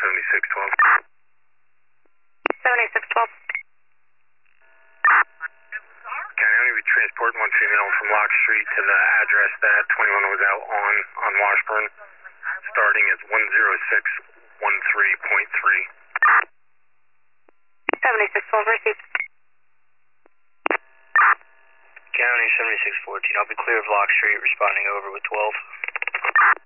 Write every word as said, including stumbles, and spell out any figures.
seventy-six twelve. seventy-six twelve. County, I'm going to be transporting one female from Lock Street to the address that twenty-one was out on, on Washburn, starting at one zero six one three point three. seventy-six twelve, received. County seventy-six fourteen, I'll be clear of Lock Street, responding over with twelve.